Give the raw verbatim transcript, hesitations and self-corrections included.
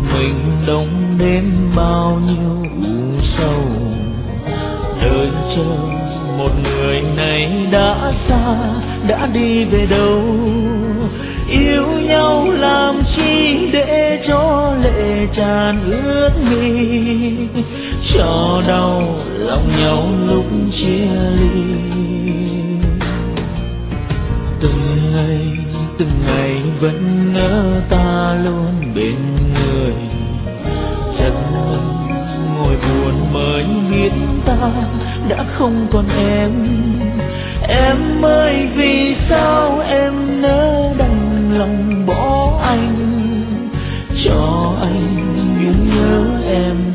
mình đông đêm bao nhiêu u sầu, đợi chờ một người này đã xa, đã đi về đâu. Yêu nhau làm chi để cho lệ tràn ướt mi, cho đau lòng nhau lúc chia ly. Từng ngày từng ngày vẫn ngỡ ta luôn bên người, chân ngồi buồn mới biết ta đã không còn em. Em ơi vì sao em nỡ đành lòng bỏ anh, cho anh biết nhớ em